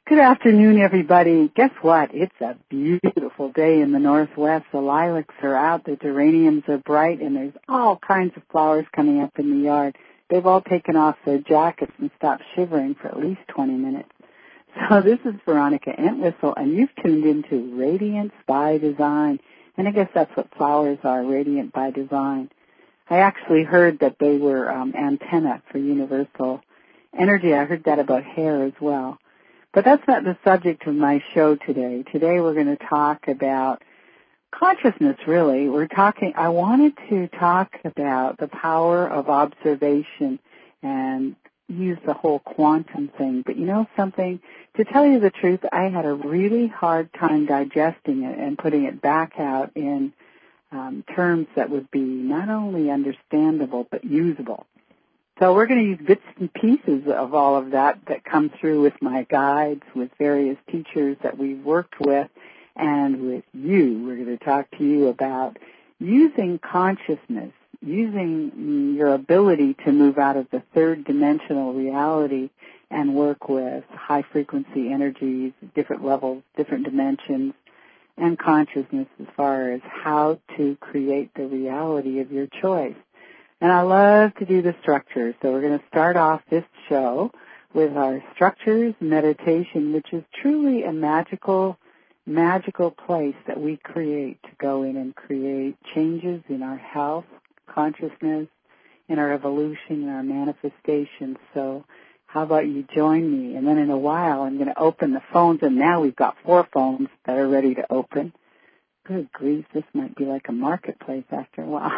Good afternoon, everybody. Guess what? It's a beautiful day in the Northwest. The lilacs are out, the geraniums are bright, and there's all kinds of flowers coming up in the yard. They've all taken off their jackets and stopped shivering for at least 20 minutes. So this is Veronica Entwistle, and you've tuned into Radiance by Design. And I guess that's what flowers are, radiant by design. I actually heard that they were antenna for universal energy. I heard that about hair as well. But that's not the subject of my show today. Today we're going to talk about consciousness, really. I wanted to talk about the power of observation and use the whole quantum thing. But you know something? To tell you the truth, I had a really hard time digesting it and putting it back out in terms that would be not only understandable but usable. So we're going to use bits and pieces of all of that come through with my guides, with various teachers that we've worked with, and with you. We're going to talk to you about using consciousness, using your ability to move out of the third dimensional reality and work with high-frequency energies, different levels, different dimensions, and consciousness as far as how to create the reality of your choice. And I love to do the structures. So we're going to start off this show with our structures meditation, which is truly a magical place that we create to go in and create changes in our health, consciousness, in our evolution, in our manifestation. So how about you join me? And then in a while, I'm going to open the phones, and now we've got 4 phones that are ready to open. Good grief, this might be like a marketplace after a while.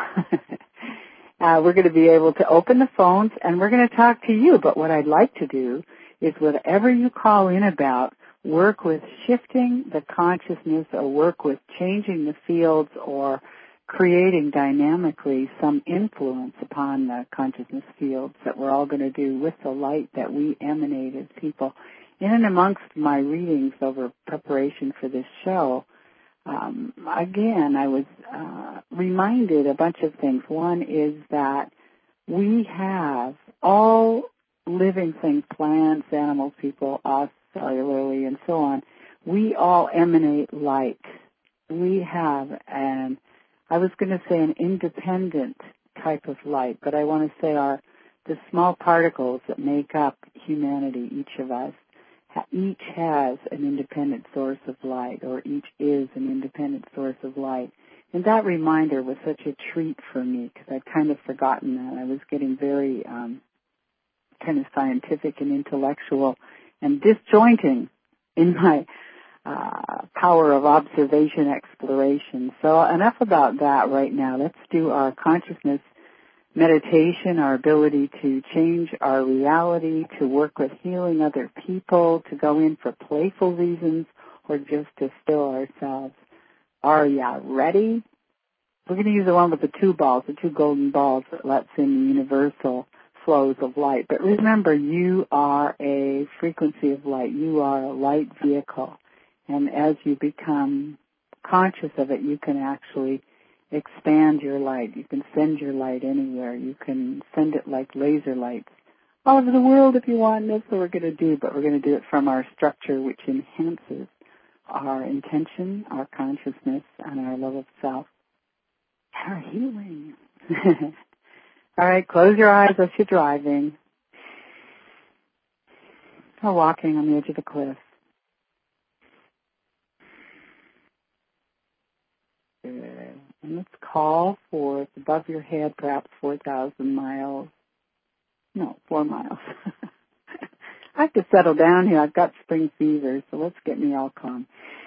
We're going to be able to open the phones, and we're going to talk to you. But what I'd like to do is whatever you call in about, work with shifting the consciousness or work with changing the fields or creating dynamically some influence upon the consciousness fields that we're all going to do with the light that we emanate as people. In and amongst my readings over preparation for this show, again, I was reminded a bunch of things. One is that we have all living things, plants, animals, people, us, cellularly, and so on. We all emanate light. We have I was going to say an independent type of light, but I want to say the small particles that make up humanity, each of us, each has an independent source of light, or each is an independent source of light. And that reminder was such a treat for me because I'd kind of forgotten that. I was getting very kind of scientific and intellectual and disjointing in my power of observation exploration. So enough about that right now. Let's do our consciousness meditation, our ability to change our reality, to work with healing other people, to go in for playful reasons, or just to still ourselves. Are ya ready? We're going to use the one with the 2 balls, the 2 golden balls that lets in the universal flows of light. But remember, you are a frequency of light. You are a light vehicle. And as you become conscious of it, you can actually expand your light. You can send your light anywhere. You can send it like laser lights all over the world if you want. That's what we're going to do, but we're going to do it from our structure, which enhances our intention, our consciousness, and our love of self. Our healing. All right, close your eyes if you're driving or walking on the edge of the cliff. Good. And let's call for above your head, perhaps 4,000 miles. No, 4 miles. I have to settle down here. I've got spring fever, so let's get me all calm.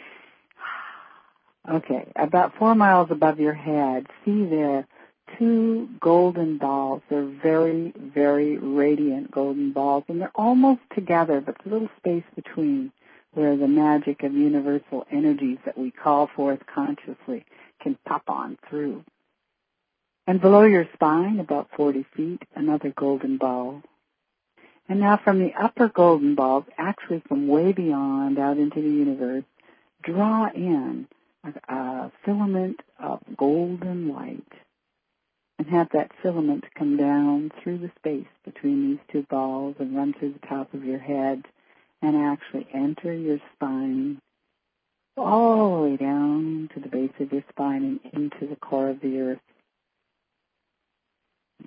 Okay, about 4 miles above your head, see there 2 golden balls. They're very, very radiant golden balls, and they're almost together, but there's a little space between where the magic of universal energies that we call forth consciously can pop on through. And below your spine, about 40 feet, another golden ball. And now from the upper golden balls, actually from way beyond out into the universe, draw in a filament of golden light and have that filament come down through the space between these 2 balls and run through the top of your head and actually enter your spine all the way down to the base of your spine and into the core of the earth. Yeah.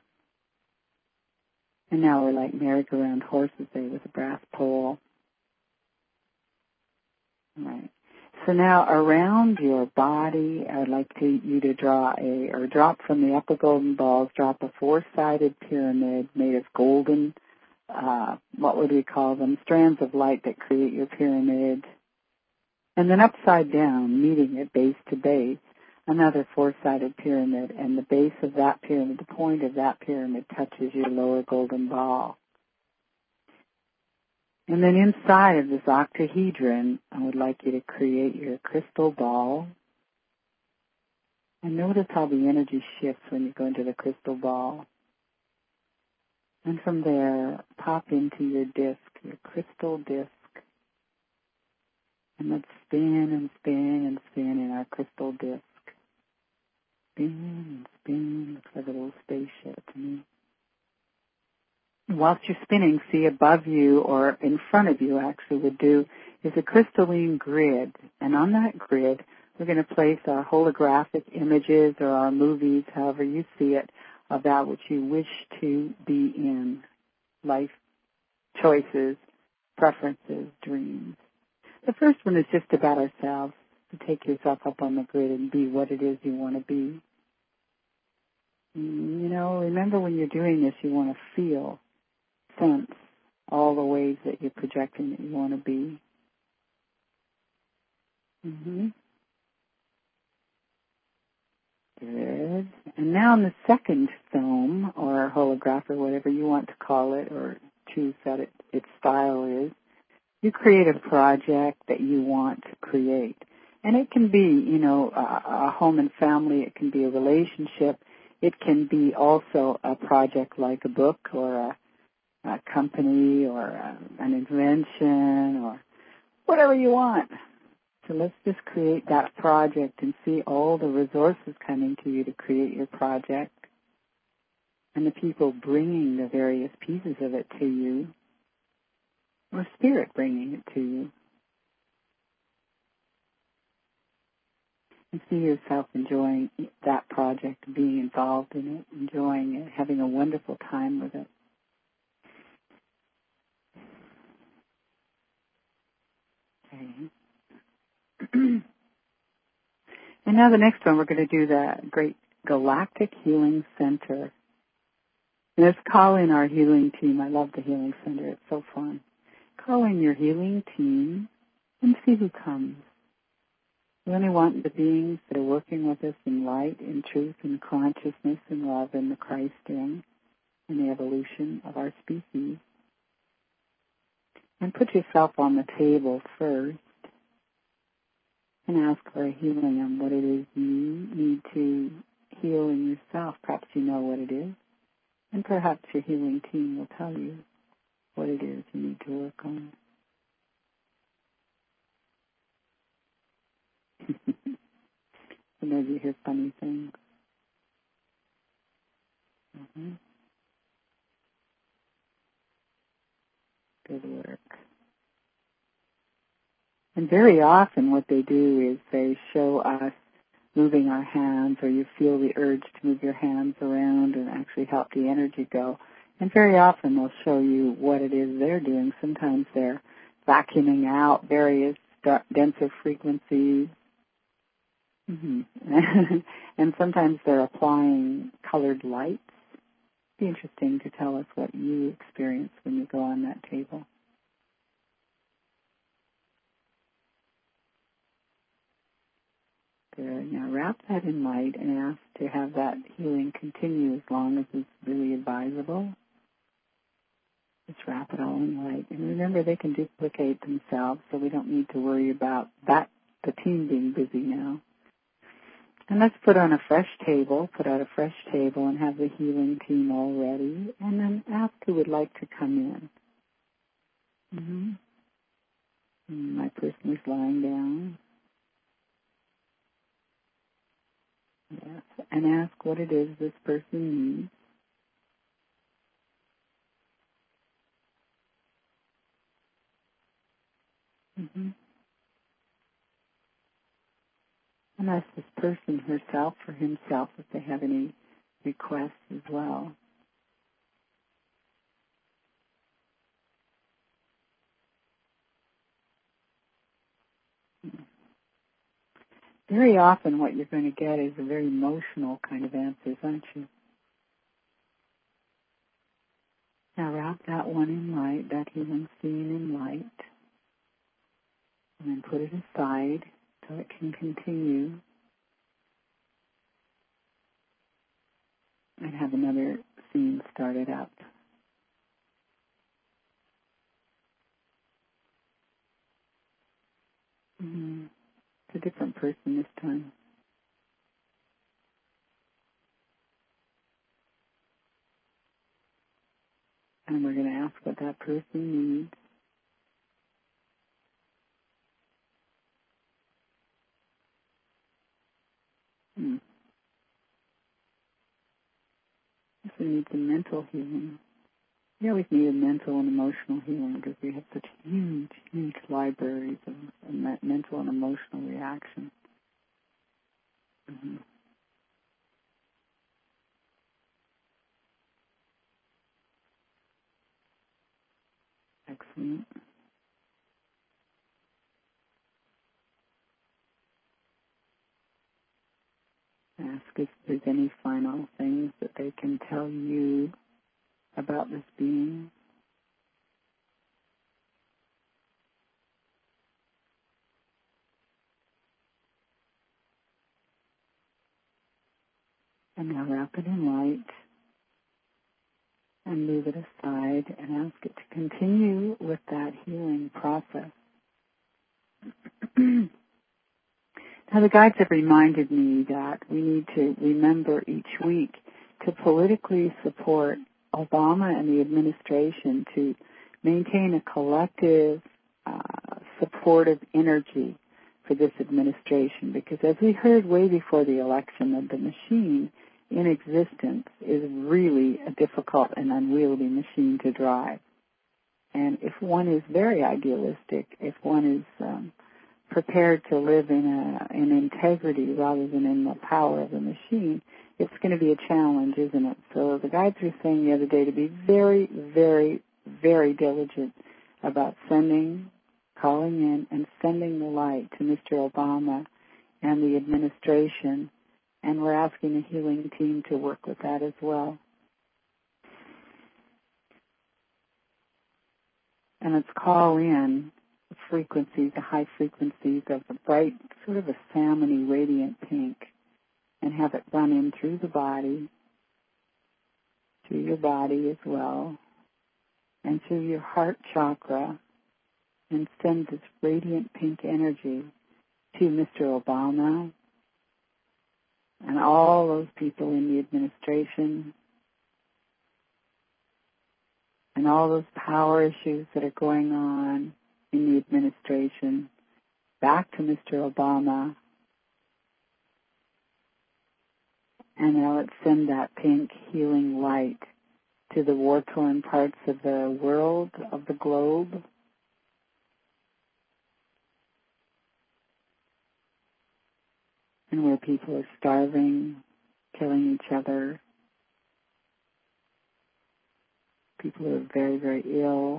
And now we're like merry-go-round horses there with a brass pole. Right. So now around your body, I'd like you to drop from the upper golden balls, drop a four-sided pyramid made of golden, what would we call them, strands of light that create your pyramid. And then upside down, meeting it base to base, another four-sided pyramid, and the base of that pyramid, the point of that pyramid touches your lower golden ball. And then inside of this octahedron, I would like you to create your crystal ball. And notice how the energy shifts when you go into the crystal ball. And from there, pop into your disc, your crystal disc. And let's spin and spin and spin in our crystal disc. Spin and spin. Looks like a little spaceship to me. Whilst you're spinning, see above you, or in front of you actually would do, is a crystalline grid. And on that grid, we're going to place our holographic images or our movies, however you see it, of that which you wish to be in. Life choices, preferences, dreams. The first one is just about ourselves, to take yourself up on the grid and be what it is you want to be. You know, remember when you're doing this, you want to feel, sense all the ways that you're projecting that you want to be. Good. And now in the second film, or holograph, or whatever you want to call it, or choose that its style is, you create a project that you want to create. And it can be, you know, a home and family. It can be a relationship. It can be also a project like a book or a company or an invention or whatever you want. So let's just create that project and see all the resources coming to you to create your project and the people bringing the various pieces of it to you, or spirit bringing it to you. And see yourself enjoying that project, being involved in it, enjoying it, having a wonderful time with it. Okay. And now the next one, we're going to do the Great Galactic Healing Center. And let's call in our healing team. I love the healing center. It's so fun. Call in your healing team and see who comes. We only want the beings that are working with us in light, in truth, in consciousness, in love, in the Christ in the evolution of our species. And put yourself on the table first and ask for a healing on what it is you need to heal in yourself. Perhaps you know what it is. And perhaps your healing team will tell you what it is you need to work on. Sometimes you hear funny things. Good work. And very often what they do is they show us moving our hands, or you feel the urge to move your hands around and actually help the energy go. And very often they'll show you what it is they're doing. Sometimes they're vacuuming out various denser frequencies. And sometimes they're applying colored lights. It'd be interesting to tell us what you experience when you go on that table. Good. Now wrap that in light and ask to have that healing continue as long as it's really advisable. Just wrap it all in light. And remember, they can duplicate themselves, so we don't need to worry about that, the team being busy now. And let's put out a fresh table and have the healing team all ready, and then ask who would like to come in. My person is lying down. Yes, and ask what it is this person needs. Mm-hmm. And ask this person herself or himself if they have any requests as well. Very often what you're going to get is a very emotional kind of answers, aren't you? Now wrap that one in light, that healing scene in light, and then put it aside so it can continue and have another scene started up. Mm-hmm. It's a different person this time. And we're going to ask what that person needs. Hmm. This one needs a mental healing. We always need a mental and emotional healing because we have such huge, huge libraries of mental and emotional reaction. Mm-hmm. Excellent. Ask if there's any final things that they can tell you about this being. And now wrap it in light and move it aside and ask it to continue with that healing process. Now the guides have reminded me that we need to remember each week to politically support Obama and the administration to maintain a collective supportive energy for this administration, because as we heard way before the election, that the machine in existence is really a difficult and unwieldy machine to drive. And if one is very idealistic, if one is prepared to live in integrity rather than in the power of the machine, it's going to be a challenge, isn't it? So the guides were saying the other day to be very, very, very diligent about calling in and sending the light to Mr. Obama and the administration, and we're asking the healing team to work with that as well. And let's call in the frequencies, the high frequencies of the bright, sort of a salmony, radiant pink, and have it run in through the body, through your body as well, and through your heart chakra, and send this radiant pink energy to Mr. Obama and all those people in the administration and all those power issues that are going on in the administration, back to Mr. Obama. And now let's send that pink healing light to the war-torn parts of the world, of the globe, and where people are starving, killing each other. People who are very, very ill,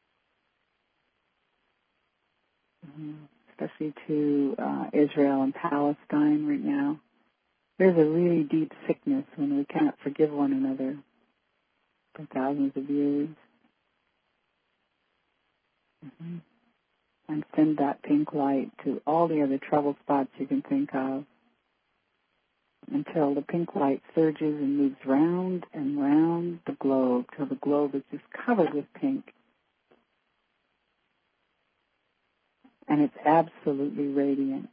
especially to Israel and Palestine right now. There's a really deep sickness when we cannot forgive one another for thousands of years. Mm-hmm. And send that pink light to all the other trouble spots you can think of until the pink light surges and moves round and round the globe till the globe is just covered with pink. And it's absolutely radiant.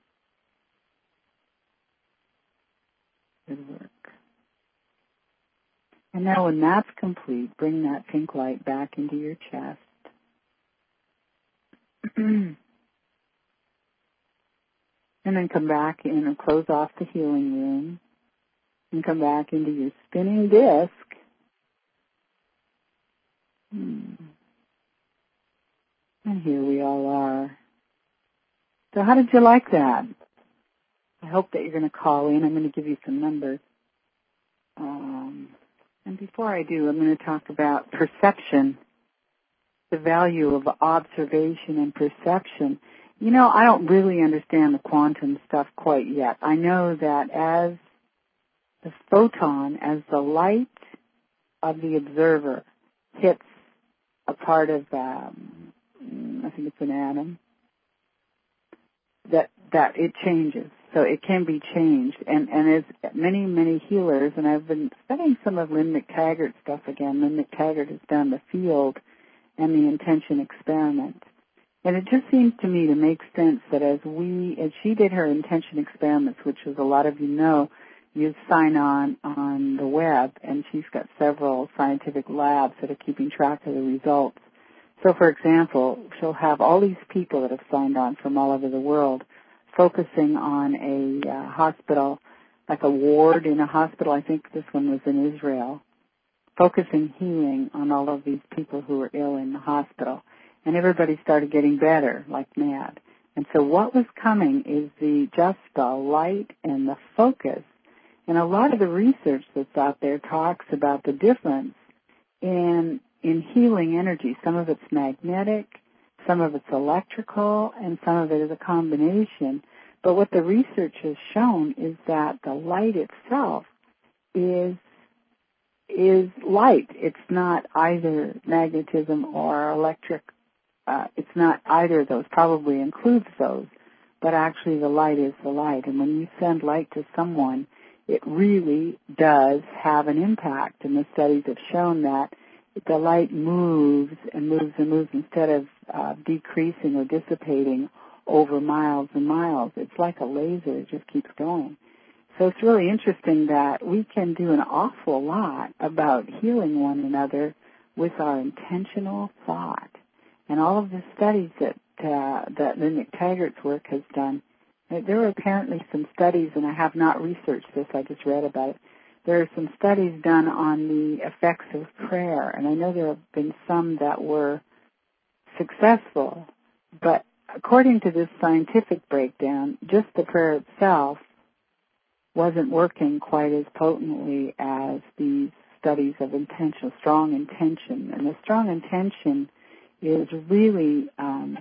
Good work. And now when that's complete, bring that pink light back into your chest. And then come back in and close off the healing room and come back into your spinning disc. And And here we all are. So how did you like that? I hope that you're going to call in. I'm going to give you some numbers. And before I do, I'm going to talk about perception, the value of observation and perception. You know, I don't really understand the quantum stuff quite yet. I know that as the photon, as the light of the observer hits a part of, I think it's an atom, that it changes. So it can be changed. And as many, many healers, and I've been studying some of Lynn McTaggart stuff again. Lynn McTaggart has done the field and the intention experiment. And it just seems to me to make sense that as she did her intention experiments, which as a lot of you know, you sign on the web, and she's got several scientific labs that are keeping track of the results. So, for example, she'll have all these people that have signed on from all over the world focusing on a hospital, like a ward in a hospital. I think this one was in Israel, focusing healing on all of these people who were ill in the hospital. And everybody started getting better like mad. And so what was coming is just the light and the focus. And a lot of the research that's out there talks about the difference in healing energy. Some of it's magnetic, some of it's electrical, and some of it is a combination. But what the research has shown is that the light itself is light. It's not either magnetism or electric. It's not either of those. Probably includes those. But actually the light is the light. And when you send light to someone, it really does have an impact. And the studies have shown that the light moves and moves and moves instead of decreasing or dissipating over miles and miles. It's like a laser. It just keeps going. So it's really interesting that we can do an awful lot about healing one another with our intentional thought. And all of the studies that Lynn McTaggart's work has done, there are apparently some studies, and I have not researched this, I just read about it. There are some studies done on the effects of prayer, and I know there have been some that were successful, but according to this scientific breakdown, just the prayer itself wasn't working quite as potently as these studies of intention, strong intention. And the strong intention is really,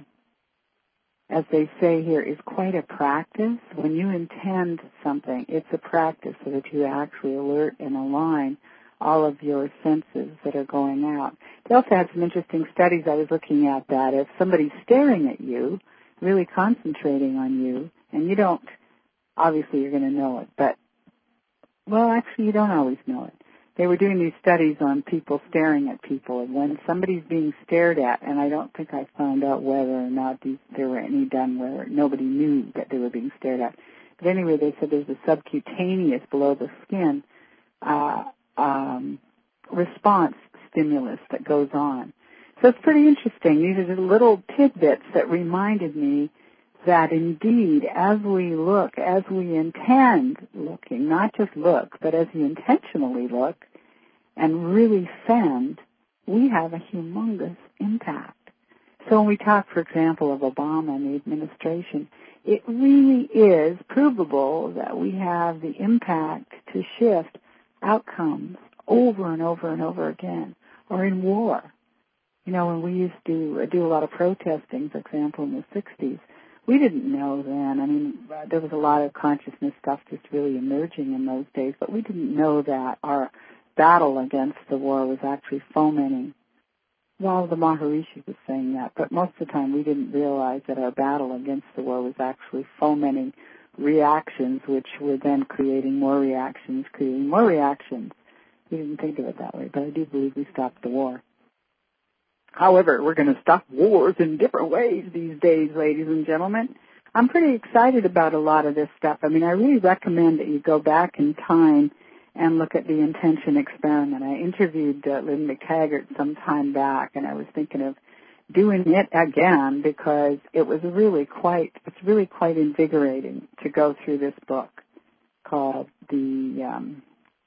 as they say here, is quite a practice. When you intend something, it's a practice so that you actually alert and align all of your senses that are going out. They also had some interesting studies I was looking at that if somebody's staring at you, really concentrating on you, and you don't, obviously you're going to know it, but, well, actually you don't always know it. They were doing these studies on people staring at people, and when somebody's being stared at, and I don't think I found out whether or not there were any done where nobody knew that they were being stared at. But anyway, they said there's a subcutaneous below the skin response stimulus that goes on. So it's pretty interesting. These are the little tidbits that reminded me that indeed, as we look, as we intend looking, not just look, but as we intentionally look and really send, we have a humongous impact. So when we talk, for example, of Obama and the administration, it really is provable that we have the impact to shift outcomes over and over and over again, or in war. You know, when we used to do a lot of protesting, for example, in the 60s, we didn't know then. I mean, there was a lot of consciousness stuff just really emerging in those days, but we didn't know that our battle against the war was actually fomenting. Well, the Maharishi was saying that, but most of the time we didn't realize that our battle against the war was actually fomenting reactions, which were then creating more reactions, creating more reactions. We didn't think of it that way, but I do believe we stopped the war. However, we're going to stop wars in different ways these days, ladies and gentlemen. I'm pretty excited about a lot of this stuff. I mean, I really recommend that you go back in time and look at the intention experiment. I interviewed Lynn McTaggart some time back, and I was thinking of doing it again because it's really quite invigorating to go through this book called The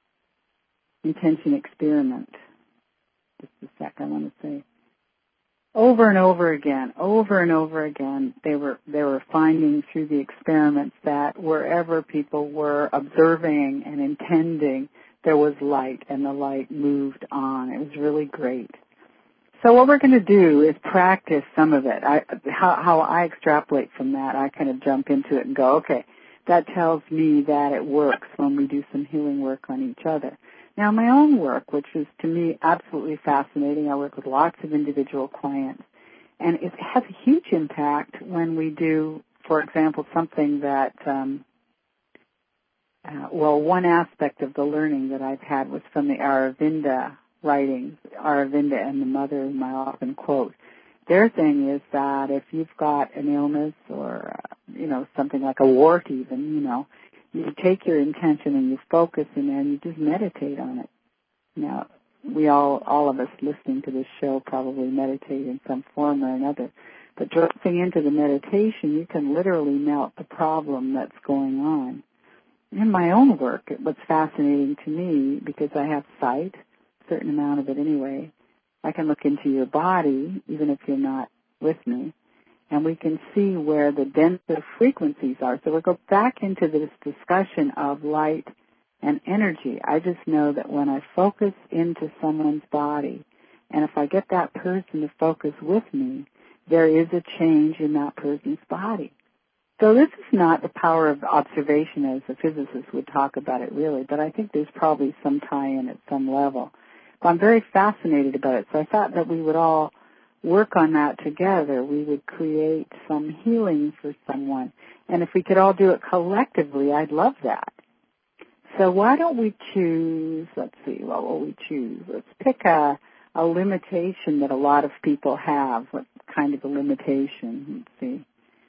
Intention Experiment. Just a sec, I want to say. over and over again, they were finding through the experiments that wherever people were observing and intending, there was light, and the light moved on. It was really great. So what we're going to do is practice some of it. How I extrapolate from that, I kind of jump into it and go, okay, that tells me that it works when we do some healing work on each other. Now, my own work, which is to me absolutely fascinating, I work with lots of individual clients, and it has a huge impact when we do, for example, something that, one aspect of the learning that I've had was from the Aravinda writings, Aravinda and the mother, whom I often quote. Their thing is that if you've got an illness or, something like a wart even, you take your intention and you focus in there and you just meditate on it. Now, we all of us listening to this show probably meditate in some form or another. But dropping into the meditation, you can literally melt the problem that's going on. In my own work, what's fascinating to me, because I have sight, a certain amount of it anyway, I can look into your body, even if you're not with me, and we can see where the denser frequencies are. So we'll go back into this discussion of light and energy. I just know that when I focus into someone's body, and if I get that person to focus with me, there is a change in that person's body. So this is not the power of observation as a physicist would talk about it really, but I think there's probably some tie-in at some level. But I'm very fascinated about it, so I thought that we would all work on that together. We would create some healing for someone. And if we could all do it collectively, I'd love that. So why don't we choose, let's see, what will we choose? Let's pick a limitation that a lot of people have. What kind of a limitation? Let's see.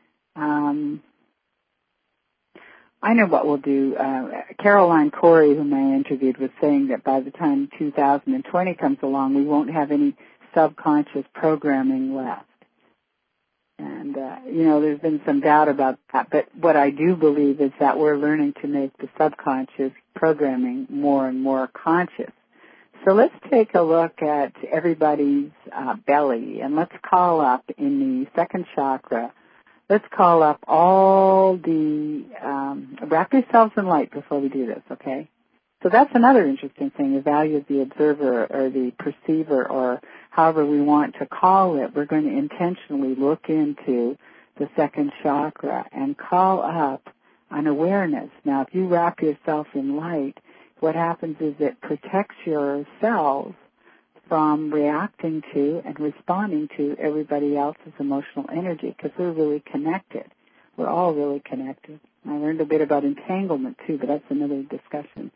I know what we'll do. Caroline Corey, whom I interviewed, was saying that by the time 2020 comes along, we won't have any subconscious programming left. And, there's been some doubt about that. But what I do believe is that we're learning to make the subconscious programming more and more conscious. So let's take a look at everybody's belly, and let's call up in the second chakra. Let's call up all the, wrap yourselves in light before we do this, okay? So that's another interesting thing, the value of the observer or the perceiver or however we want to call it. We're going to intentionally look into the second chakra and call up an awareness. Now, if you wrap yourself in light, what happens is it protects your cells from reacting to and responding to everybody else's emotional energy because we're really connected. We're all really connected. I learned a bit about entanglement too, but that's another discussion.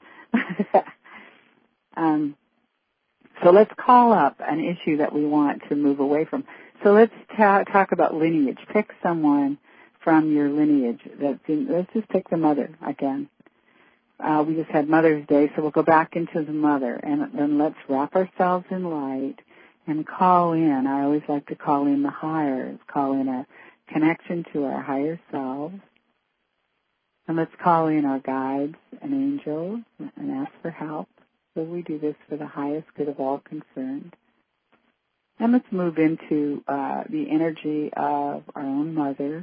So let's call up an issue that we want to move away from. So let's talk about lineage. Pick someone from your lineage. Let's just pick the mother again. We just had Mother's Day, so we'll go back into the mother, and then let's wrap ourselves in light and call in. I always like to call in the higher, call in a connection to our higher selves. And let's call in our guides and angels and ask for help. So we do this for the highest good of all concerned. And let's move into the energy of our own mother.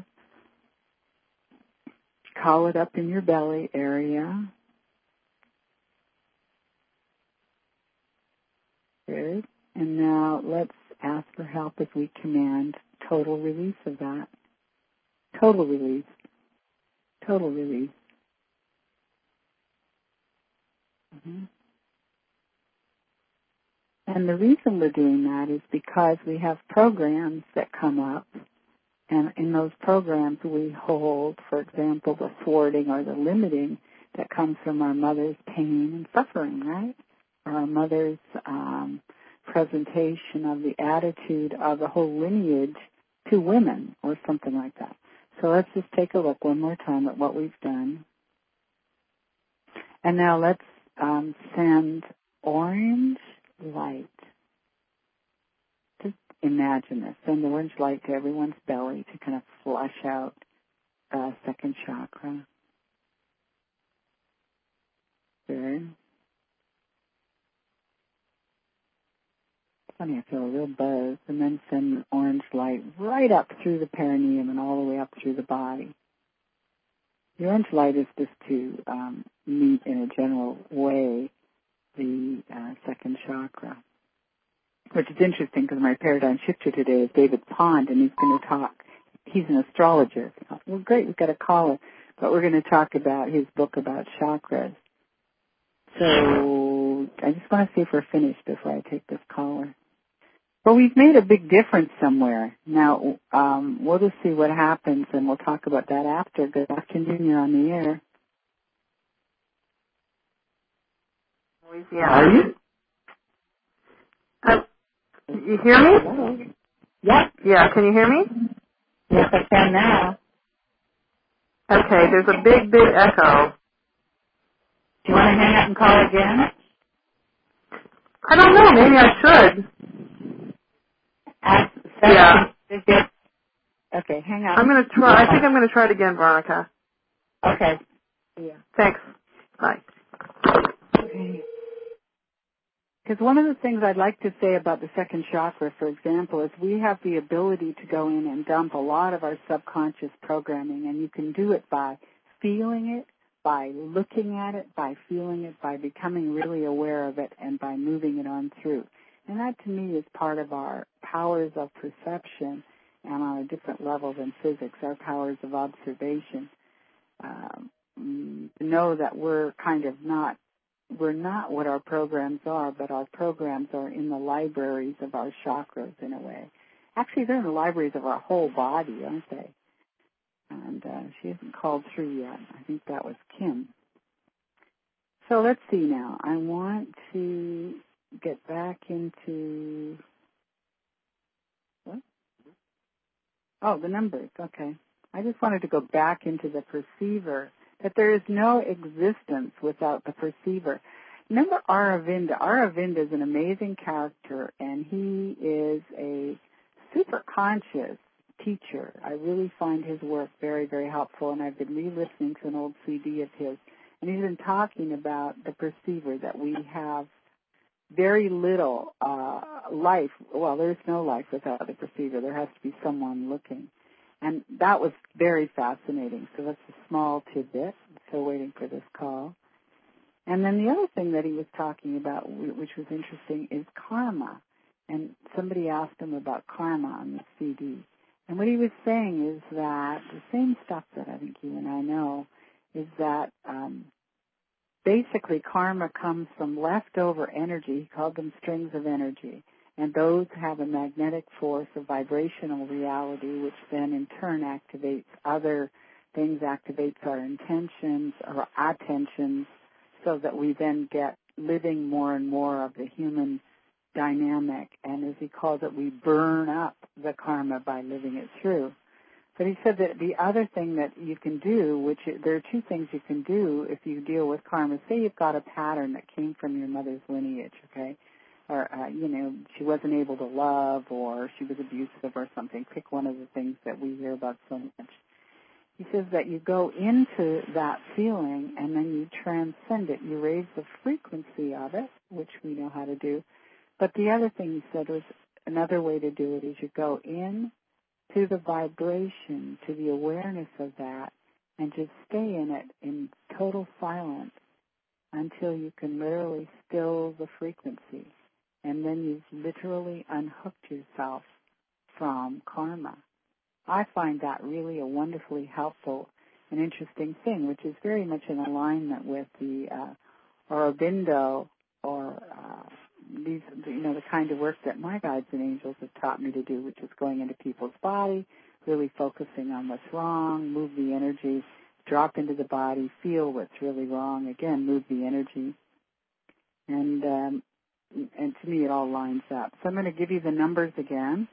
Call it up in your belly area. Good. And now let's ask for help as we command total release of that. Total release. Total release. Mm-hmm. And the reason we're doing that is because we have programs that come up, and in those programs we hold, for example, the thwarting or the limiting that comes from our mother's pain and suffering, right? Or our mother's presentation of the attitude of the whole lineage to women or something like that. So let's just take a look one more time at what we've done. And now let's send orange light. Just imagine this. Send orange light to everyone's belly to kind of flush out second chakra. Good. funny, I feel a real buzz, and then send orange light right up through the perineum and all the way up through the body. The orange light is just to meet in a general way the second chakra, which is interesting because my paradigm shifter today is David Pond, and he's going to talk. He's an astrologer. Well, great, we've got a caller, but we're going to talk about his book about chakras. So I just want to see if we're finished before I take this caller. Well, we've made a big difference somewhere. Now, we'll just see what happens, and we'll talk about that after. Good afternoon, you're on the air. Yeah. Are you? You hear me? Hello? Yep. Yeah, can you hear me? Yes, I can now. Okay, there's a big, big echo. Do you want to hang up and call again? I don't know, maybe I should. Yeah. Okay, hang on. I'm going to try. I think I'm going to try it again, Veronica. Okay. Yeah. Thanks. Bye. Okay. Because one of the things I'd like to say about the second chakra, for example, is we have the ability to go in and dump a lot of our subconscious programming, and you can do it by feeling it, by looking at it, by feeling it, by becoming really aware of it, and by moving it on through. And that, to me, is part of our powers of perception and on a different level than physics, our powers of observation. Know that we're not what our programs are, but our programs are in the libraries of our chakras in a way. Actually, they're in the libraries of our whole body, aren't they? And she hasn't called through yet. I think that was Kim. So let's see now. I want to get back into... What? Oh, the numbers. Okay. I just wanted to go back into the perceiver, that there is no existence without the perceiver. Remember Aravinda. Aravinda is an amazing character, and he is a super conscious teacher. I really find his work very, very helpful, and I've been re-listening to an old CD of his, and he's been talking about the perceiver, that we have very little life. Well, there's no life without the perceiver. There has to be someone looking. And that was very fascinating. So that's a small tidbit. Still waiting for this call. And then the other thing that he was talking about, which was interesting, is karma. And somebody asked him about karma on the CD. And what he was saying is that the same stuff that I think you and I know is that basically karma comes from leftover energy. He called them strings of energy. And those have a magnetic force, a vibrational reality, which then in turn activates other things, activates our intentions or attentions, so that we then get living more and more of the human dynamic. And as he calls it, we burn up the karma by living it through. But he said that the other thing that you can do, there are two things you can do if you deal with karma. Say you've got a pattern that came from your mother's lineage, okay? Or, she wasn't able to love, or she was abusive or something. Pick one of the things that we hear about so much. He says that you go into that feeling and then you transcend it. You raise the frequency of it, which we know how to do. But the other thing he said was another way to do it is you go in to the vibration, to the awareness of that, and just stay in it in total silence until you can literally still the frequency. And then you've literally unhooked yourself from karma. I find that really a wonderfully helpful and interesting thing, which is very much in alignment with the Aurobindo, or the kind of work that my guides and angels have taught me to do, which is going into people's body, really focusing on what's wrong, move the energy, drop into the body, feel what's really wrong, again, move the energy. And to me, it all lines up. So I'm going to give you the numbers again.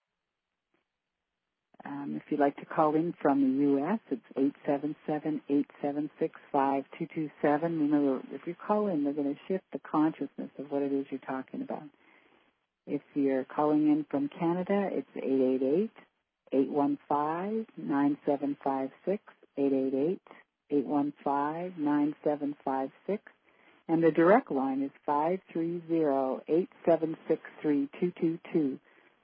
If you'd like to call in from the U.S., it's 877-876-5227. Remember, if you call in, they're going to shift the consciousness of what it is you're talking about. If you're calling in from Canada, it's 888-815-9756, 888-815-9756. And the direct line is 530-876-3222,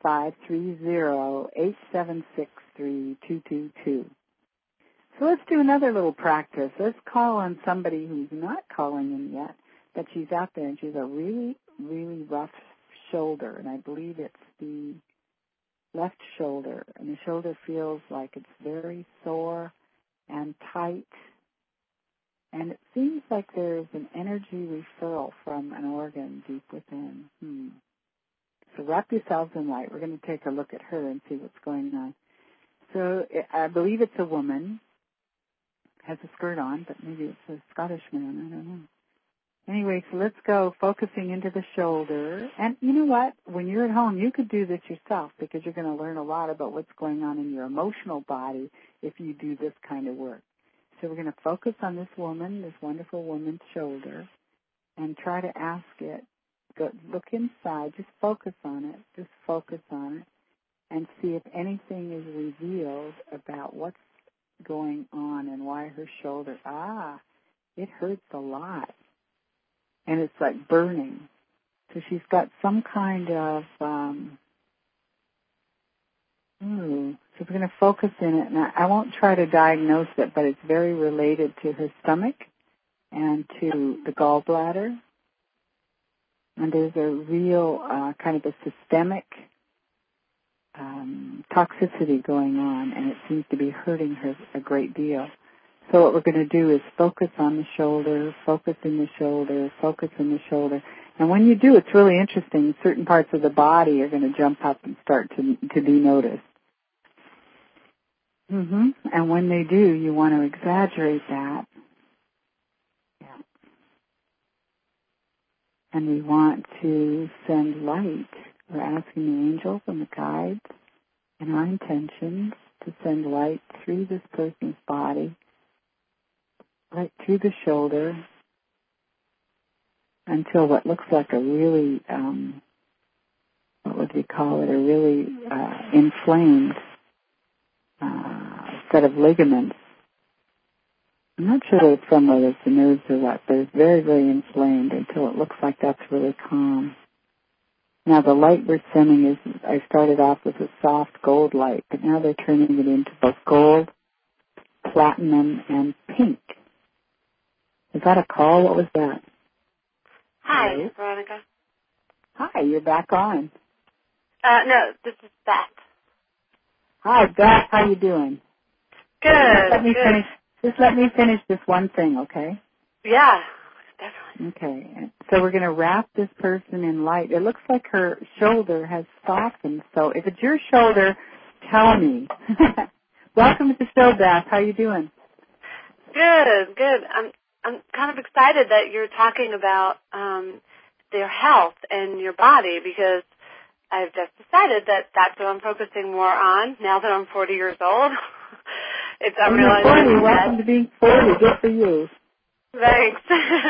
530-876-3222. So let's do another little practice. Let's call on somebody who's not calling in yet, but she's out there and she's a really, really rough shoulder, and I believe it's the left shoulder, and the shoulder feels like it's very sore and tight, and it seems like there's an energy referral from an organ deep within. So wrap yourselves in light. We're going to take a look at her and see what's going on. So I believe it's a woman, has a skirt on, but maybe it's a Scottish man, I don't know. Anyway, so let's go focusing into the shoulder. And you know what? When you're at home, you could do this yourself because you're going to learn a lot about what's going on in your emotional body if you do this kind of work. So we're going to focus on this woman, this wonderful woman's shoulder, and try to ask it, look inside, just focus on it, and see if anything is revealed about what's going on and why her shoulder, it hurts a lot. And it's like burning. So she's got some kind of, so we're going to focus in it. And I won't try to diagnose it, but it's very related to her stomach and to the gallbladder. And there's a real kind of a systemic toxicity going on, and it seems to be hurting her a great deal. So what we're going to do is focus on the shoulder, focus in the shoulder, focus in the shoulder. And when you do, it's really interesting. Certain parts of the body are going to jump up and start to be noticed. And when they do, you want to exaggerate that. Yeah. And we want to send light. We're asking the angels and the guides and our intentions to send light through this person's body, right through the shoulder, until what looks like a really, what would we call it, a really inflamed set of ligaments. I'm not sure what it's from, whether it's the nerves or what, but it's very, very inflamed until it looks like that's really calm. Now the light we're sending is, I started off with a soft gold light, but now they're turning it into both gold, platinum, and pink. Is that a call? What was that? Hi, Hello? Veronica. Hi, you're back on. No, this is Beth. Hi, Beth. How you doing? Good. Just let me finish this one thing, okay? Yeah, definitely. Okay. So we're going to wrap this person in light. It looks like her shoulder has softened. So if it's your shoulder, tell me. Welcome to the show, Beth. How you doing? Good. I'm kind of excited that you're talking about their health and your body, because I've just decided that that's what I'm focusing more on now that I'm 40 years old. I'm realizing 40. Welcome to being 40. Good for you. Thanks.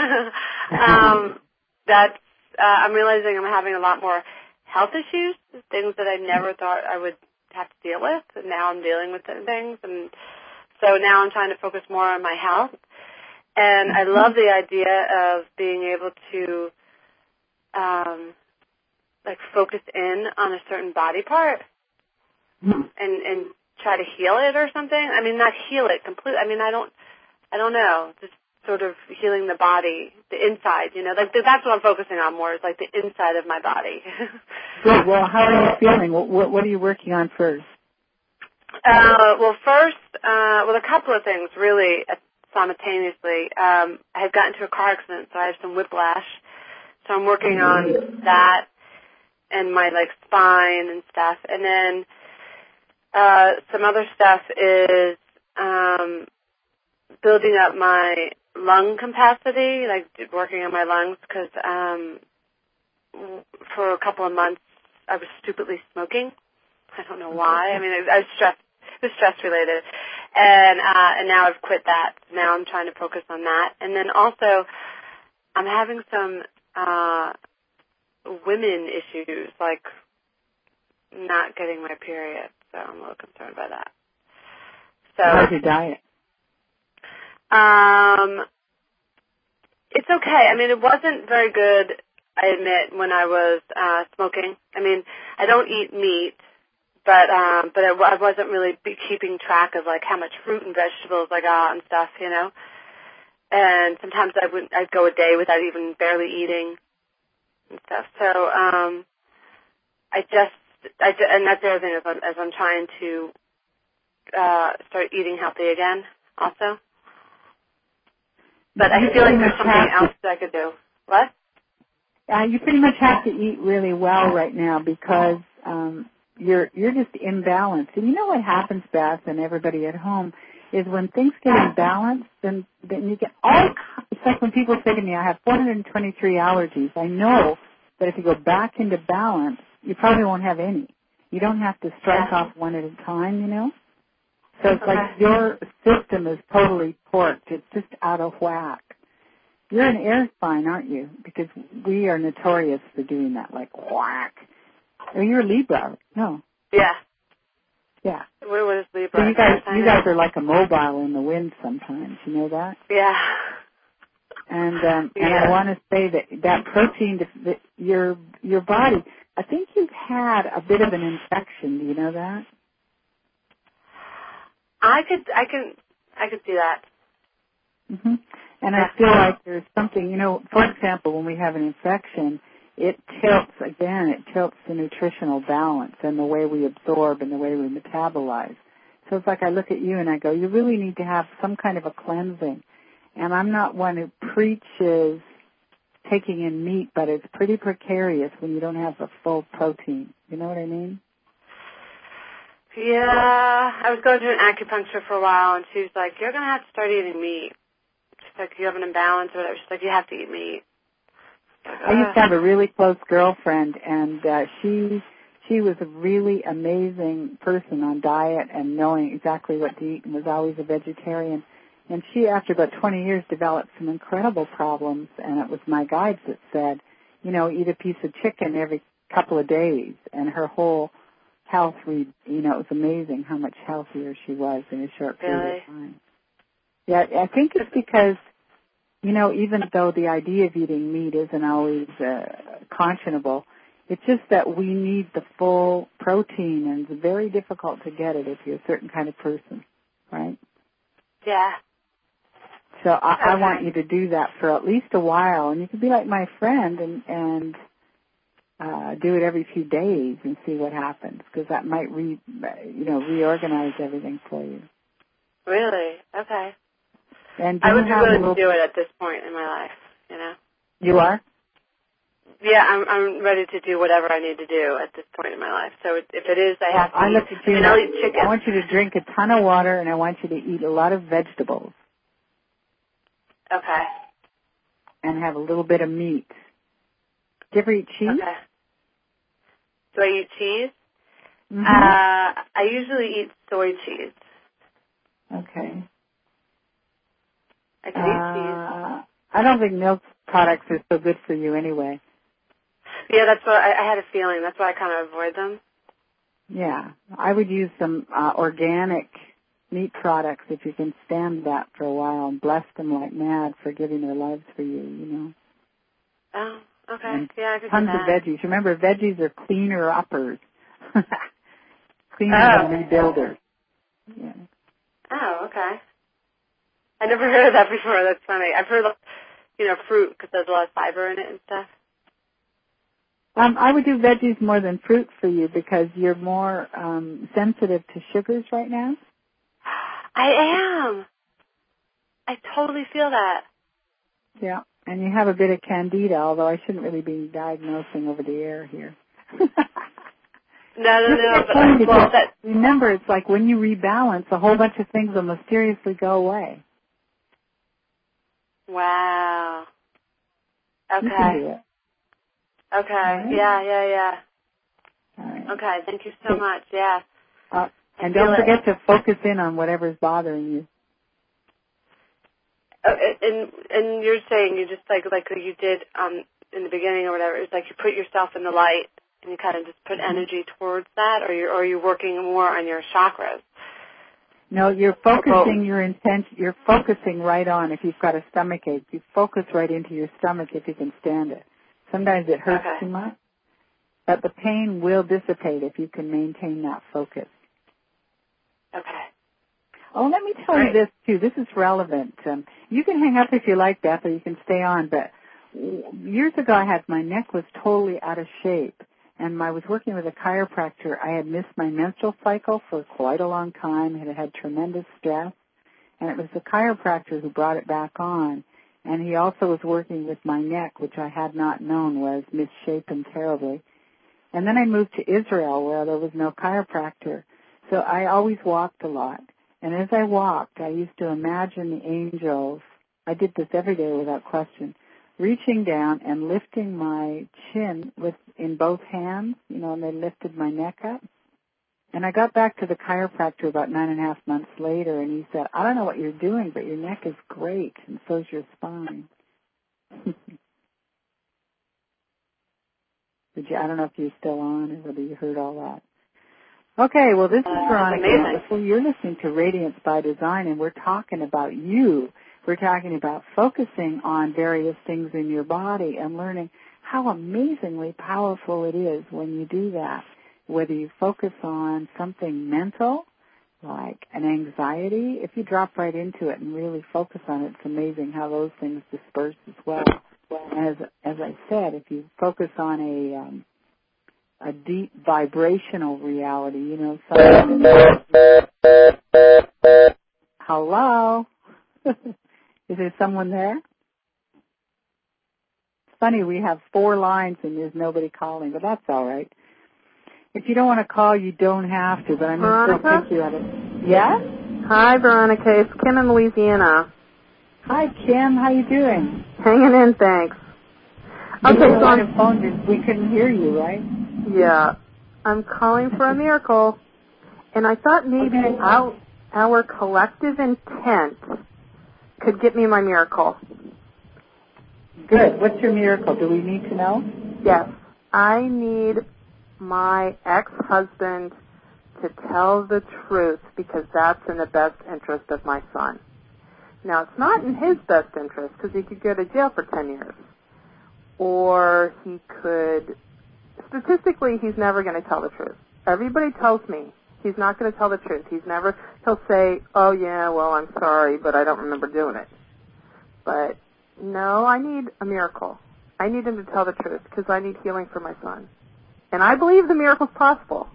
I'm realizing I'm having a lot more health issues, things that I never thought I would have to deal with, and now I'm dealing with those things, and so now I'm trying to focus more on my health. And I love the idea of being able to focus in on a certain body part and try to heal it or something. I mean, not heal it completely. I mean, I don't know. Just sort of healing the body, the inside, that's what I'm focusing on more, is like the inside of my body. Good. Well, how are you feeling? What are you working on first? A couple of things really simultaneously. I had gotten into a car accident, so I have some whiplash. So I'm working on that and my spine and stuff. And then some other stuff is building up my lung capacity, working on my lungs, because for a couple of months I was stupidly smoking. I don't know why. I mean, I was stressed. It was stress related, and now I've quit that. Now I'm trying to focus on that, and then also I'm having some women issues, like not getting my period. So I'm a little concerned by that. So how's your diet? It's okay. I mean, it wasn't very good, I admit, when I was smoking. I mean, I don't eat meat, but I wasn't really keeping track of like how much fruit and vegetables I got and stuff, you know. And sometimes I'd go a day without even barely eating and stuff. So and that's the other thing as I'm trying to start eating healthy again, also. But I feel like there's something else that I could do. What? You pretty much have to eat really well right now because you're just imbalanced. And you know what happens, Beth, and everybody at home, is when things get imbalanced, then you get all. It's like when people say to me, "I have 423 allergies." I know that if you go back into balance, you probably won't have any. You don't have to strike off one at a time, you know. So it's like your system is totally porked. It's just out of whack. You're an air sign, aren't you? Because we are notorious for doing that, like whack. Or you're a Libra. No. Yeah. Yeah. What is Libra? So you guys are like a mobile in the wind sometimes. You know that? Yeah. And I want to say that protein, that your body. I think you've had a bit of an infection. Do you know that? I could see that. Mm-hmm. And I feel like there's something, you know, for example, when we have an infection, it tilts the nutritional balance and the way we absorb and the way we metabolize. So it's like I look at you and I go, you really need to have some kind of a cleansing. And I'm not one who preaches taking in meat, but it's pretty precarious when you don't have a full protein. You know what I mean? Yeah, I was going through an acupuncture for a while, and she was like, you're going to have to start eating meat. She's like, you have an imbalance or whatever. She's like, you have to eat meat. I used to have a really close girlfriend, and she was a really amazing person on diet and knowing exactly what to eat and was always a vegetarian. And she, after about 20 years, developed some incredible problems, and it was my guides that said, you know, eat a piece of chicken every couple of days, and her whole health, it was amazing how much healthier she was in a short period of time. Yeah, I think it's because, you know, even though the idea of eating meat isn't always conscionable, it's just that we need the full protein, and it's very difficult to get it if you're a certain kind of person, right? Yeah. So I want you to do that for at least a while, and you can be like my friend and do it every few days and see what happens, because that might reorganize everything for you. Really? Okay. And I would be willing to do it at this point in my life, you know. You are? Yeah, I'm ready to do whatever I need to do at this point in my life. So if it is, I have to I look at you. I'll eat chicken. I want you to drink a ton of water, and I want you to eat a lot of vegetables. Okay. And have a little bit of meat. Do you ever eat cheese? Okay. Do I eat cheese? Mm-hmm. I usually eat soy cheese. Okay. I could eat cheese. I don't think milk products are so good for you anyway. Yeah, that's what I had a feeling. That's why I kind of avoid them. Yeah. I would use some organic meat products if you can stand that for a while, and bless them like mad for giving their lives for you, you know. Oh, okay. And yeah, I could tons do that. of veggies. Remember, veggies are cleaner uppers. Cleaner than rebuilders. Yeah. Oh, okay. I never heard of that before. That's funny. I've heard of, fruit because there's a lot of fiber in it and stuff. I would do veggies more than fruit for you because you're more sensitive to sugars right now. I am. I totally feel that. Yeah, and you have a bit of candida, although I shouldn't really be diagnosing over the air here. No. Remember, it's like when you rebalance, a whole bunch of things will mysteriously go away. Wow. Okay. You can do it. Okay. Right. Yeah. All right. Okay. Thank you so much. Yeah. And don't forget to focus in on whatever's bothering you. And you're saying you just like you did in the beginning or whatever. It's like you put yourself in the light and you kind of just put energy towards that, or are you working more on your chakras? No, you're focusing your intention. You're focusing right on. If you've got a stomach ache, you focus right into your stomach if you can stand it. Sometimes it hurts too much, but the pain will dissipate if you can maintain that focus. Okay. Oh, let me tell you this, too. This is relevant. You can hang up if you like, Beth, or you can stay on. But years ago, my neck was totally out of shape. And I was working with a chiropractor. I had missed my menstrual cycle for quite a long time. I had had tremendous stress. And it was the chiropractor who brought it back on. And he also was working with my neck, which I had not known was misshapen terribly. And then I moved to Israel where there was no chiropractor. So I always walked a lot. And as I walked, I used to imagine the angels. I did this every day without question, reaching down and lifting my chin in both hands, and they lifted my neck up. And I got back to the chiropractor about 9.5 months later, and he said, I don't know what you're doing, but your neck is great, and so's your spine. I don't know if you're still on or whether you heard all that. Okay, well, this is Veronica. So you're listening to Radiance by Design, and we're talking about you. We're talking about focusing on various things in your body and learning how amazingly powerful it is when you do that. Whether you focus on something mental, like an anxiety, if you drop right into it and really focus on it, it's amazing how those things disperse as well. As I said, if you focus on a deep vibrational reality, hello? Is there someone there? It's funny, we have 4 lines and there's nobody calling, but that's all right. If you don't want to call, you don't have to, but I'm going to still pick you at it. Yeah? Hi, Veronica. It's Kim in Louisiana. Hi, Kim. How you doing? Hanging in, thanks. Okay, so on the phone, we couldn't hear you, right? Yeah. I'm calling for a miracle, and I thought maybe our collective intent could get me my miracle. Good. What's your miracle? Do we need to know? Yes. I need my ex-husband to tell the truth because that's in the best interest of my son. Now, it's not in his best interest because he could go to jail for 10 years. Or he could, statistically, he's never going to tell the truth. Everybody tells me he's not going to tell the truth. He'll say, oh, yeah, well, I'm sorry, but I don't remember doing it. But, no, I need a miracle. I need him to tell the truth because I need healing for my son. And I believe the miracle's possible.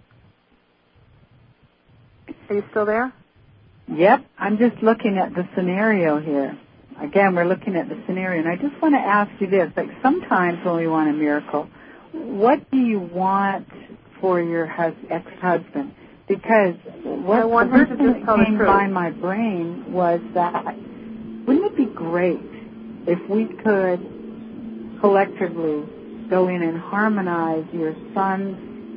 Are you still there? Yep. I'm just looking at the scenario here. Again, we're looking at the scenario. And I just want to ask you this. Like sometimes when we want a miracle, what do you want for your ex-husband? Because what the first thing that came by my brain was that wouldn't it be great if we could collectively go in and harmonize your son's,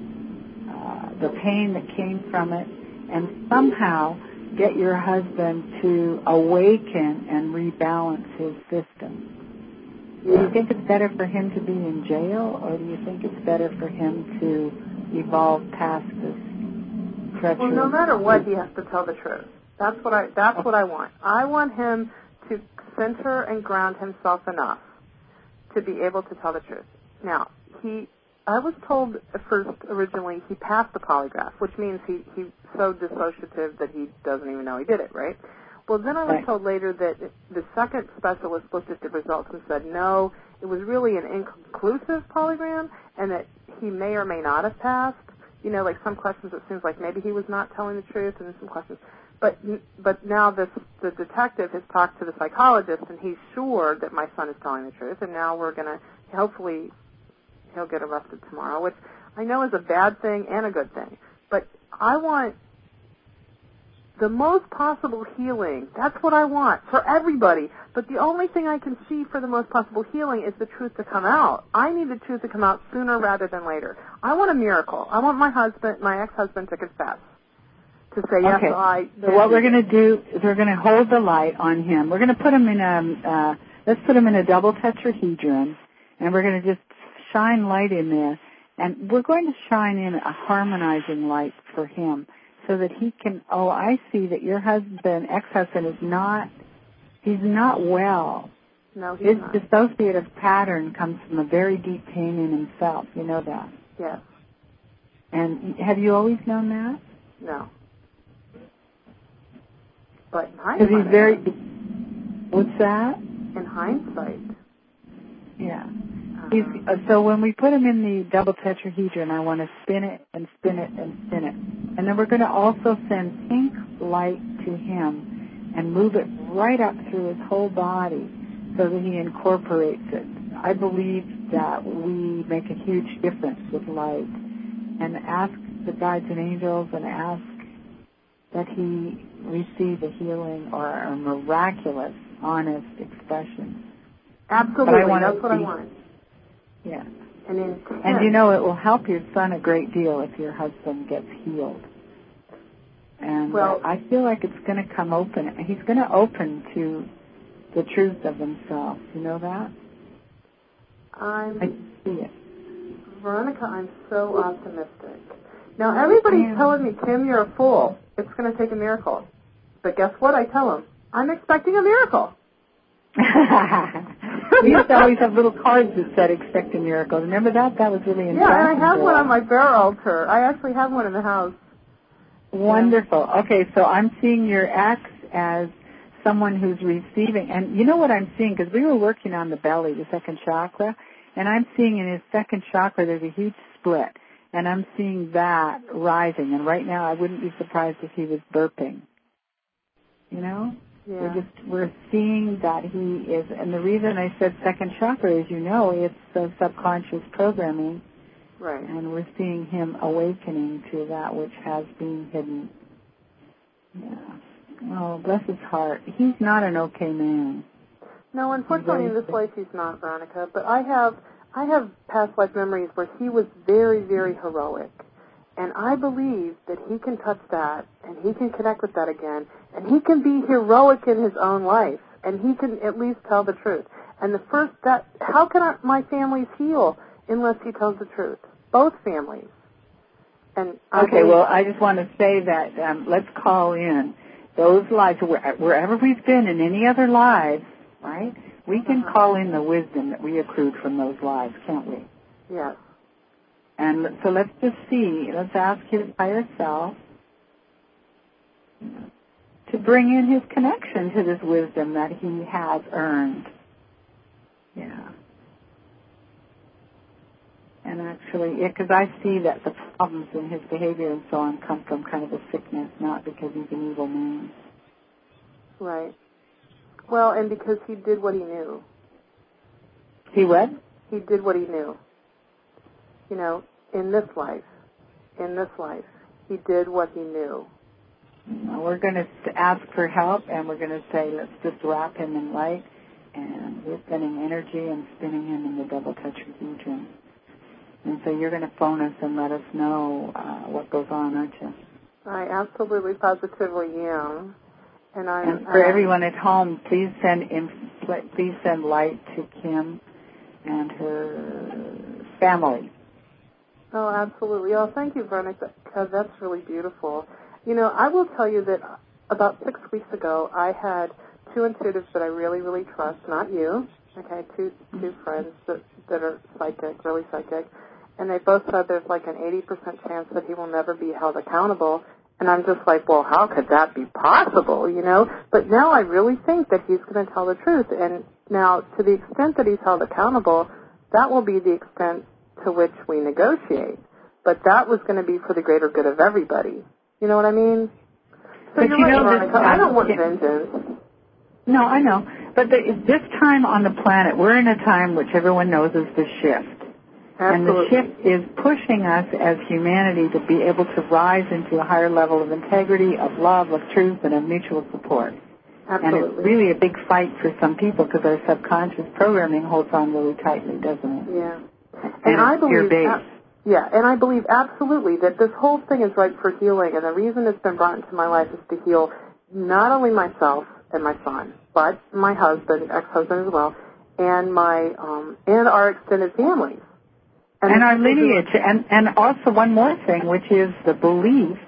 the pain that came from it, and somehow get your husband to awaken and rebalance his system. Do you think it's better for him to be in jail, or do you think it's better for him to evolve past this treachery? Well, no matter what, he has to tell the truth. That's what I want. I want him to center and ground himself enough to be able to tell the truth. Now, I was told at first originally he passed the polygraph, which means he's so dissociative that he doesn't even know he did it, right? Well, then I was told later that the second specialist looked at the results and said, no, it was really an inconclusive polygraph and that he may or may not have passed. Like some questions it seems like maybe he was not telling the truth, and some questions. But now the detective has talked to the psychologist, and he's sure that my son is telling the truth, and now we're going to hopefully he'll get arrested tomorrow, which I know is a bad thing and a good thing. But I want the most possible healing. That's what I want for everybody. But the only thing I can see for the most possible healing is the truth to come out. I need the truth to come out sooner rather than later. I want a miracle. I want my ex-husband to confess. To say, yes, okay. So what we're going to do is we're going to hold the light on him. We're going to put him in let's put him in a double tetrahedron, and we're going to just shine light in there. And we're going to shine in a harmonizing light for him so that he can, I see that your husband, ex-husband, he's not well. No, he's His not. dissociative pattern comes from a very deep pain in himself. You know that? Yes. And have you always known that? No. But in hindsight. Because he's very... What's that? In hindsight. Yeah. So when we put him in the double tetrahedron, I want to spin it and spin it and spin it. And then we're going to also send pink light to him and move it right up through his whole body so that he incorporates it. I believe that we make a huge difference with light. And ask the guides and angels and ask that he receive a healing or a miraculous, honest expression. Absolutely, that's what I want. Yeah. And it will help your son a great deal if your husband gets healed. And I feel like it's going to come open. He's going to open to the truth of himself. You know that? I see it. Veronica, I'm so optimistic. Now, everybody's telling me, Kim, you're a fool. It's going to take a miracle. But guess what? I tell them, I'm expecting a miracle. We used to always have little cards that said expect a miracle. Remember that? That was really interesting. Yeah, and I have one on my bear altar. I actually have one in the house. Wonderful. Yeah. Okay, so I'm seeing your ex as someone who's receiving. And you know what I'm seeing? Because we were working on the belly, the second chakra, and I'm seeing in his second chakra there's a huge split. And I'm seeing that rising. And right now I wouldn't be surprised if he was burping. You know? Yeah. We're seeing that he is, and the reason I said second chakra is, it's the subconscious programming. Right. And we're seeing him awakening to that which has been hidden. Yeah. Oh, bless his heart. He's not an okay man. No, unfortunately in this life he's not, Veronica. But I have past life memories where he was very, very heroic. And I believe that he can touch that, and he can connect with that again, and he can be heroic in his own life, and he can at least tell the truth. And how can my families heal unless he tells the truth? Both families. And I just want to say that let's call in those lives, wherever we've been in any other lives, right? We can call in the wisdom that we accrued from those lives, can't we? Yes. And so let's just see. Let's ask his higher self to bring in his connection to this wisdom that he has earned. Yeah. And actually, because I see that the problems in his behavior and so on come from kind of a sickness, not because he's an evil man. Right. Well, and because he did what he knew. He what? He did what he knew. In this life, he did what he knew. We're going to ask for help, and we're going to say, let's just wrap him in light, and we're spinning energy and spinning him in the double tetrahedron. And so you're going to phone us and let us know what goes on, aren't you? I absolutely, positively am. And for everyone at home, please send light to Kim and her family. Oh, absolutely. Oh, thank you, Veronica. That's really beautiful. I will tell you that about 6 weeks ago, I had two intuitives that I really, really trust. Not you. Okay, two friends that are psychic, really psychic, and they both said there's like an 80% chance that he will never be held accountable. And I'm just like, well, how could that be possible, But now I really think that he's going to tell the truth. And now, to the extent that he's held accountable, that will be the extent to which we negotiate. But that was going to be for the greater good of everybody. You know what I mean? So but you're right, Veronica. I don't want vengeance. No, I know. But this time on the planet, we're in a time which everyone knows is the shift. Absolutely. And the shift is pushing us as humanity to be able to rise into a higher level of integrity, of love, of truth, and of mutual support. Absolutely. And it's really a big fight for some people because our subconscious programming holds on really tightly, doesn't it? Yeah. And I believe, and I believe absolutely that this whole thing is ripe for healing, and the reason it's been brought into my life is to heal not only myself and my son, but my husband, ex-husband as well, and and our extended families. And our lineage, and also one more thing, which is the belief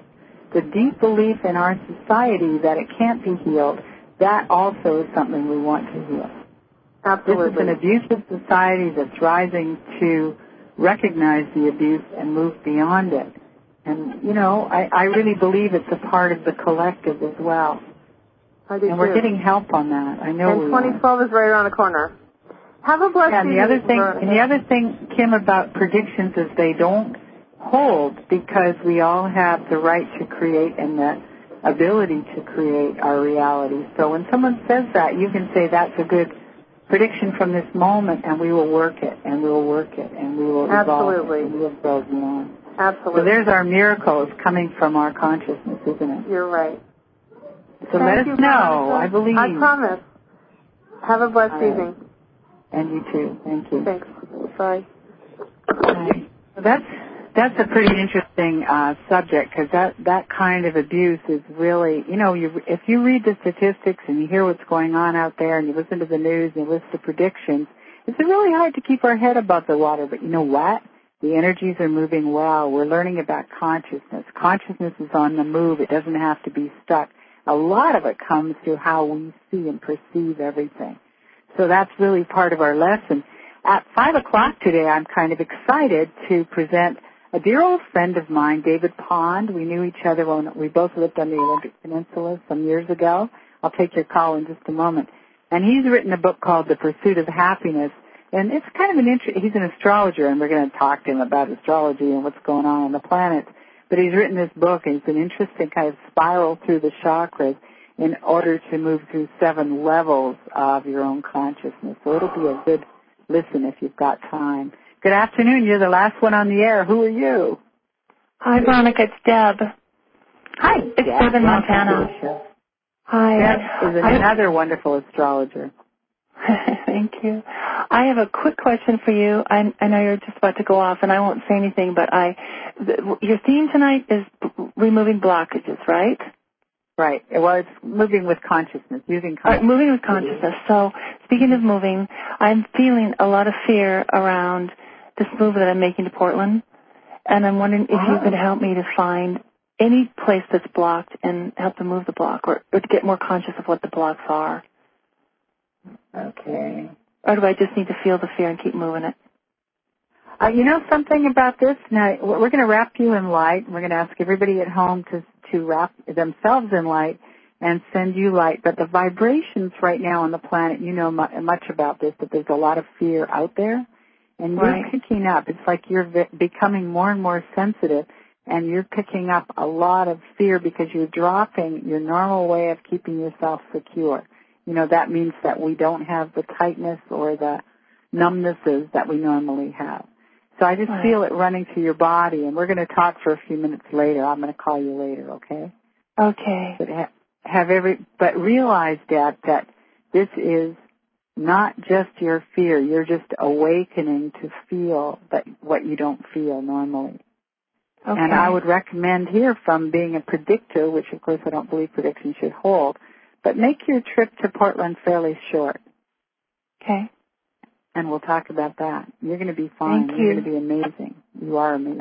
the deep belief in our society that it can't be healed, that also is something we want to heal. Absolutely. This is an abusive society that's rising to recognize the abuse and move beyond it. And, you know, I really believe it's a part of the collective as well. I do and we're too. getting help on that. I know. And 2012 is right around the corner. Have a blessed and evening. the other thing, Kim, about predictions is they don't hold because we all have the right to create and the ability to create our reality. So when someone says that, you can say that's a good prediction from this moment, and we will work it, and we will work it, and we will evolve it, and we will grow beyond. Absolutely. So there's our miracles coming from our consciousness, isn't it? You're right. So let us know. I believe. I promise. Have a blessed evening. And you too. Thank you. Thanks. Bye. Bye. So that's a pretty interesting subject because that kind of abuse is really, you know, if you read the statistics and you hear what's going on out there and you listen to the news and you listen to predictions, it's really hard to keep our head above the water. But you know what? The energies are moving well. We're learning about consciousness. Consciousness is on the move. It doesn't have to be stuck. A lot of it comes through how we see and perceive everything. So that's really part of our lesson. At 5 o'clock today, I'm kind of excited to present a dear old friend of mine, David Pond. We knew each other when we both lived on the Olympic Peninsula some years ago. I'll take your call in just a moment. And he's written a book called The Pursuit of Happiness. And it's kind of he's an astrologer, and we're going to talk to him about astrology and what's going on the planet. But he's written this book, and it's an interesting kind of spiral through the chakras in order to move through 7 levels of your own consciousness. So it'll be a good listen if you've got time. Good afternoon. You're the last one on the air. Who are you? Hi, Veronica. It's Deb. Hi, it's Deb in Montana. Hi. Deb is another wonderful astrologer. Thank you. I have a quick question for you. I know you're just about to go off, and I won't say anything, but your theme tonight is removing blockages, right? Right. Well, it's moving with consciousness, using consciousness. Right, moving with consciousness. So, speaking of moving, I'm feeling a lot of fear around this move that I'm making to Portland, and I'm wondering if you could help me to find any place that's blocked and help to move the block, or to get more conscious of what the blocks are. Okay. Or do I just need to feel the fear and keep moving it? You know something about this? Now, we're going to wrap you in light. We're going to ask everybody at home to wrap themselves in light and send you light. But the vibrations right now on the planet, you know much about this, but there's a lot of fear out there. And you're picking up. It's like you're becoming more and more sensitive, and you're picking up a lot of fear because you're dropping your normal way of keeping yourself secure. You know, that means that we don't have the tightness or the numbnesses that we normally have. So I just feel it running through your body, and we're going to talk for a few minutes later. I'm going to call you later, okay? Okay. But realize, Dad, that this is not just your fear. You're just awakening to feel what you don't feel normally. Okay. And I would recommend here, from being a predictor, which of course I don't believe predictions should hold, but make your trip to Portland fairly short. Okay. And we'll talk about that. You're going to be fine. Thank you. You're going to be amazing. You are amazing.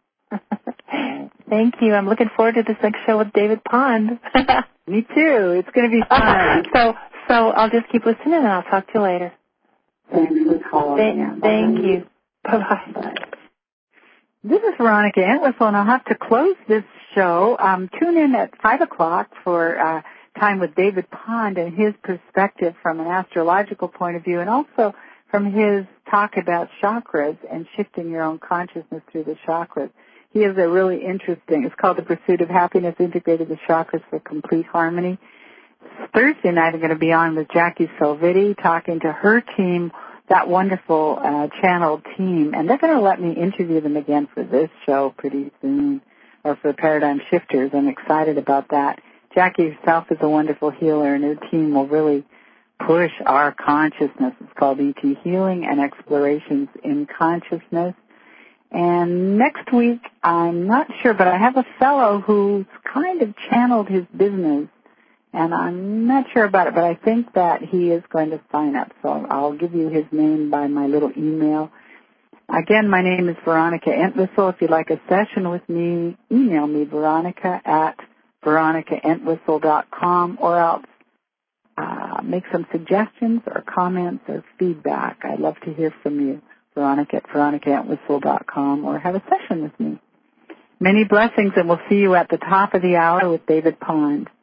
Thank you. I'm looking forward to this next show with David Pond. Me too. It's going to be fun. So I'll just keep listening, and I'll talk to you later. Thanks for calling. Thank you. Bye-bye. This is Veronica Entwistle, and I'll have to close this show. Tune in at 5 o'clock for time with David Pond and his perspective from an astrological point of view, and also from his talk about chakras and shifting your own consciousness through the chakras. He is a really interesting, it's called The Pursuit of Happiness, Integrated the Chakras for Complete Harmony. Thursday night I'm going to be on with Jackie Salvitti, talking to her team, that wonderful channel team, and they're going to let me interview them again for this show pretty soon, or for Paradigm Shifters. I'm excited about that. Jackie herself is a wonderful healer, and her team will really push our consciousness. It's called ET Healing and Explorations in Consciousness. And next week, I'm not sure, but I have a fellow who's kind of channeled his business, and I'm not sure about it, but I think that he is going to sign up. So I'll give you his name by my little email. Again, my name is Veronica Entwistle. If you'd like a session with me, email me, Veronica@veronicaentwistle.com, or else make some suggestions or comments or feedback. I'd love to hear from you, Veronica@veronicaentwistle.com, or have a session with me. Many blessings, and we'll see you at the top of the hour with David Pond.